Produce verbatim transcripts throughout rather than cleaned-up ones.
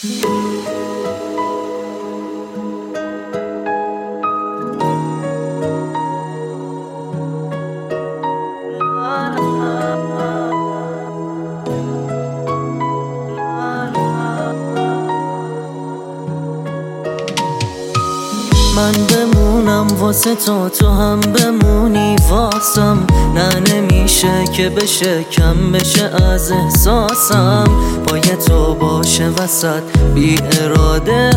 من بمونم واسه تو، تو هم بمونی واسم. نه نمیشه که بشه کم بشه از احساسم. پای تو باشه وسط بی اراده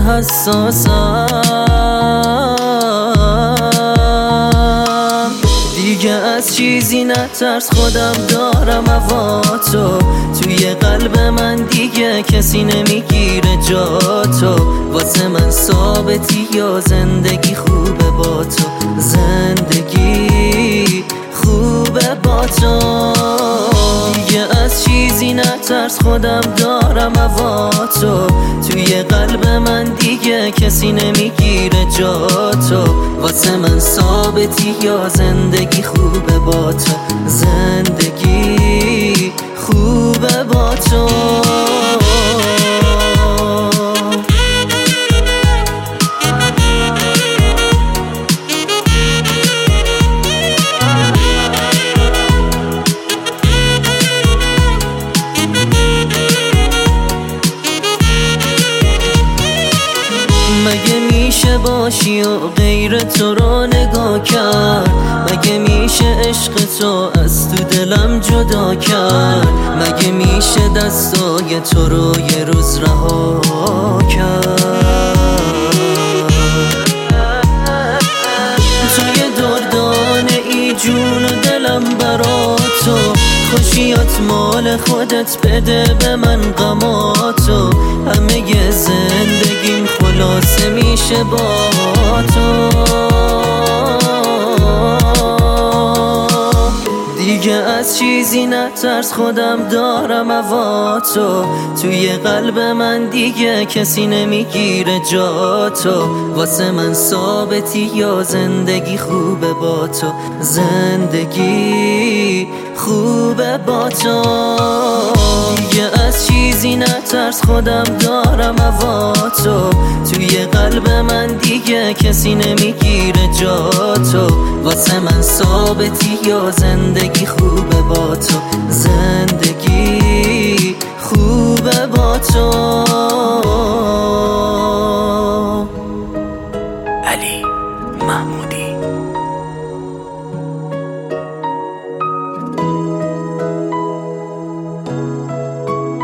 حساسم. دیگه از چیزی نترس خودم دارم هوا تو. توی قلب من دیگه کسی نمیگیره جا تو. واسه من ثابتی یا زندگی خوبه با تو. زندگی خوبه با تو. دیگه از چیزی نترس خودم دارم هوا تو. توی قلب من دیگه کسی نمیگیره جا تو. واسه من ثابتی یا زندگی خوبه با تو. زندگی خوبه با تو. مگه میشه باشی و غیر تو رو نگاه کرد؟ مگه میشه عشق تو از تو دلم جدا کرد؟ مگه میشه دستای تو رو یه روز رها کرد؟ توی دردانه ای جون و دلم برا تو. خوشیات مال خودت بده به من غماتو. همه زندگیم خلاصه میشه با تو. دیگه از چیزی نترس خودم دارم هوا تو. توی قلب من دیگه کسی نمیگیره جا تو. واسه من ثابتی یا زندگی خوبه با تو. زندگی خوبه با تو. دیگه از چیزی نترس خودم دارم هوا تو. توی قلب من دیگه کسی نمیگیره جا تو. واسه من ثابتی یا زندگی خوبه با تو. زندگی خوبه با تو. علی محمودی.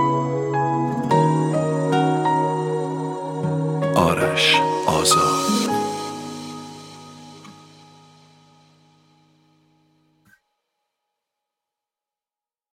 آرش آزاد.